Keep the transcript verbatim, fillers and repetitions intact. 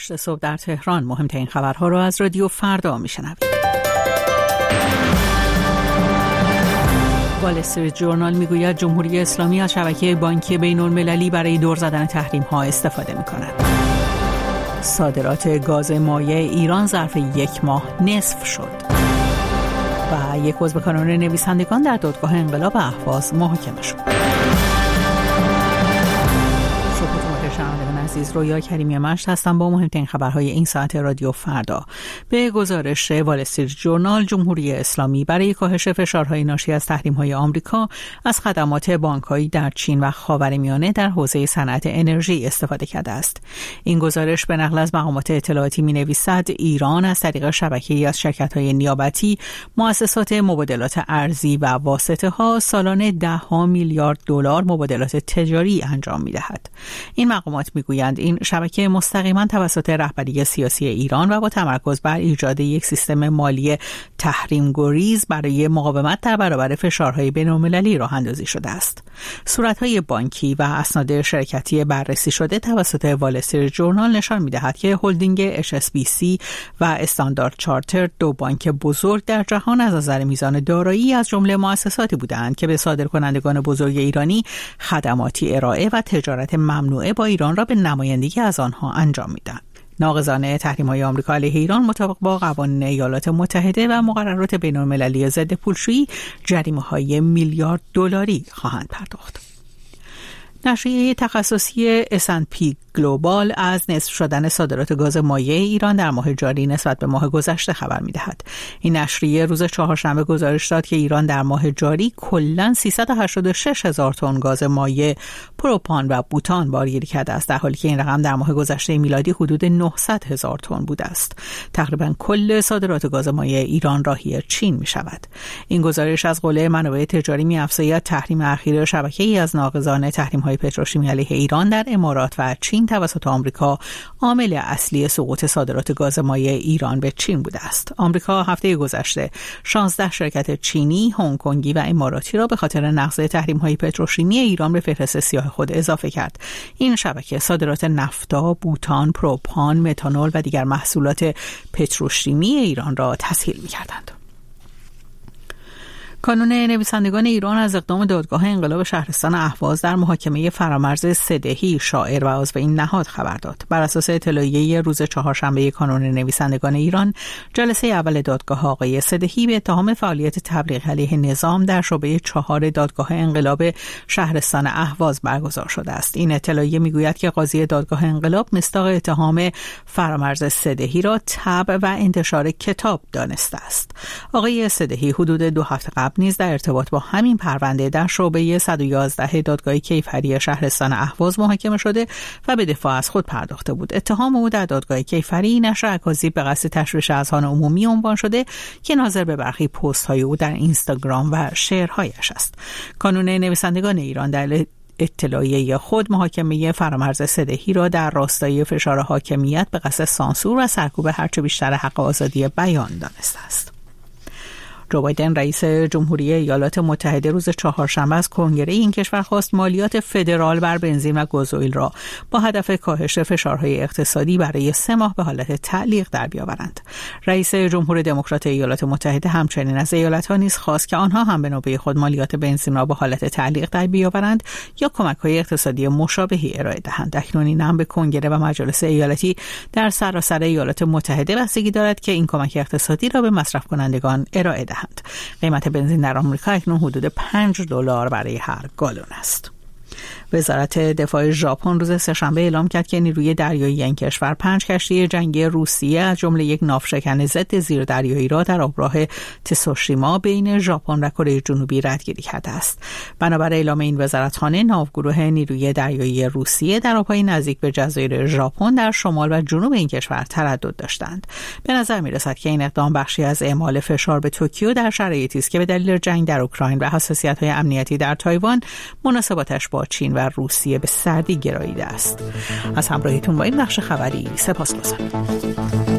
صبح در تهران مهمترین خبرها را از رادیو فردا میشنوید. وال استریت جورنال میگوید جمهوری اسلامی از شبکه بانکی بین المللی برای دور زدن تحریم ها استفاده میکند. صادرات گاز مایع ایران ظرف یک ماه نصف شد. و یک عضو کانون نویسندگان در دادگاه انقلاب اهواز محاکمه شد. عزیز، رویا کریمی مشت هستم با مهمترین خبرهای این ساعت رادیو فردا. به گزارش وال استریت جورنال، جمهوری اسلامی برای کاهش فشارهای ناشی از تحریم‌های آمریکا از خدمات بانکایی در چین و خاورمیانه در حوزه صنعت انرژی استفاده کرده است. این گزارش به نقل از مقامات اطلاعاتی می‌نویسد ایران از طریق شبکه‌ای از شرکت‌های نیابتی، مؤسسات مبادلات ارزی و واسطه‌ها سالانه ده ها میلیارد دلار مبادلات تجاری انجام می‌دهد. این مقامات می‌گویند این شبکه مستقیما توسط رهبری سیاسی ایران و با تمرکز بر ایجاد یک سیستم مالی تحریم گریز برای مقاومت در برابر فشارهای بین‌المللی راه اندازی شده است. صورت‌های بانکی و اسناد شرکتی بررسی شده توسط وال استریت جورنال نشان می‌دهد که هلدینگ اچ اس بی سی و استاندارد چارتر، دو بانک بزرگ در جهان، از نظر میزان دارایی از جمله مؤسساتی بودند که به صادرکنندگان بزرگ ایرانی خدماتی ارائه و تجارت ممنوعه با ایران را به نمایندگی از آنها انجام میدهند. ناقضان تحریم‌های آمریکا علیه ایران مطابق با قوانین ایالات متحده و مقررات بین‌المللی ضد پولشویی جریمه‌های میلیارد دلاری خواهند پرداخت. نشریه تخصصی اس اند پی گلوبال از نصف شدن صادرات گاز مایع ایران در ماه جاری نسبت به ماه گذشته خبر می‌دهد. این نشریه روز چهارشنبه گزارش داد که ایران در ماه جاری کلاً سیصد و هشتاد و شش هزار تن گاز مایع، پروپان و بوتان بارگیری کرده است، در حالی که این رقم در ماه گذشته میلادی حدود نهصد هزار تن بوده است. تقریباً کل صادرات گاز مایع ایران راهی چین می‌شود. این گزارش از قله منابع تجاری می‌افزاید تحریم اخیر شبکه‌ای از ناقضان تحریم‌های پتروشیمی علیه ایران در امارات و چین توسط آمریکا عامل اصلی سقوط صادرات گاز مایع ایران به چین بوده است. آمریکا هفته گذشته شانزده شرکت چینی، هنگ کنگی و اماراتی را به خاطر نقض تحریم‌های پتروشیمی ایران به فهرست سیاه خود اضافه کرد. این شبکه صادرات نفتا، بوتان، پروپان، متانول و دیگر محصولات پتروشیمی ایران را تسهیل می‌کردند. کانون نویسندگان ایران از اقدام دادگاه انقلاب شهرستان اهواز در محاکمه فرامرز سدهی، شاعر و عضو این نهاد خبر داد. بر اساس اطلاعیه روز چهارشنبه کانون نویسندگان ایران، جلسه اول دادگاه آقای سدهی به اتهام فعالیت تبلیغ علیه نظام در شعبه چهار دادگاه انقلاب شهرستان اهواز برگزار شده است. این اطلاعیه میگوید که قاضی دادگاه انقلاب مصداق اتهام فرامرز سدهی را طبع و انتشار کتاب دانسته است. آقای سدهی حدود دو هفته قبل نیز در ارتباط با همین پرونده در شعبه صد و یازده دادگاه کیفری شهرستان اهواز محاکمه شده و به دفاع از خود پرداخته بود. اتهام او در دادگاه کیفری نشر اکاذیب به قصد تشویش اذهان عمومی عنوان شده که ناظر به برخی پست‌های او در اینستاگرام و شعرهایش است. کانون نویسندگان ایران در اطلاعیه خود محاکمه فرامرز سدهی را در راستای فشار حاکمیت به قصد سانسور و سرکوب هرچه بیشتر حق آزادی بیان دانسته است. جو بایدن رئیس جمهوری ایالات متحده روز چهارشنبه از کنگره این کشور خواست مالیات فدرال بر بنزین و گازوئیل را با هدف کاهش فشارهای اقتصادی برای سه ماه به حالت تعلیق در بیاورند. رئیس جمهور دموکرات ایالات متحده همچنین از ایالت‌ها نیز خواست که آنها هم به نوبه خود مالیات بنزین را با حالت تعلیق در بیاورند یا کمک‌های اقتصادی مشابهی ارائه دهند. اکنون این هم به کنگره و مجالس ایالتی در سراسر ایالات متحده بستگی دارد که این کمک اقتصادی را به مصرف کنندگان ارائه دهند. قیمت بنزین در آمریکا اکنون حدود پنج دلار برای هر گالون است. وزارت دفاع ژاپن روز سه‌شنبه اعلام کرد که نیروی دریایی این کشور پنج کشتی جنگی روسیه از جمله یک ناوشکن ضد زیردریایی را در آبراه تسوشیما بین ژاپن و کره جنوبی ردگیری کرده است. بنابر اعلام این وزارتخانه، ناوگروه نیروی دریایی روسیه در آبهای نزدیک به جزایر ژاپن در شمال و جنوب این کشور تردد داشتند. به نظر می‌رسد که این اقدام بخشی از اعمال فشار به توکیو در شرایطی است که به دلیل جنگ در اوکراین و حساسیت‌های امنیتی در تایوان مناسباتش با چین و روسیه به سردی گراییده است. از همراهیتون با این بخش خبری سپاسگزارم.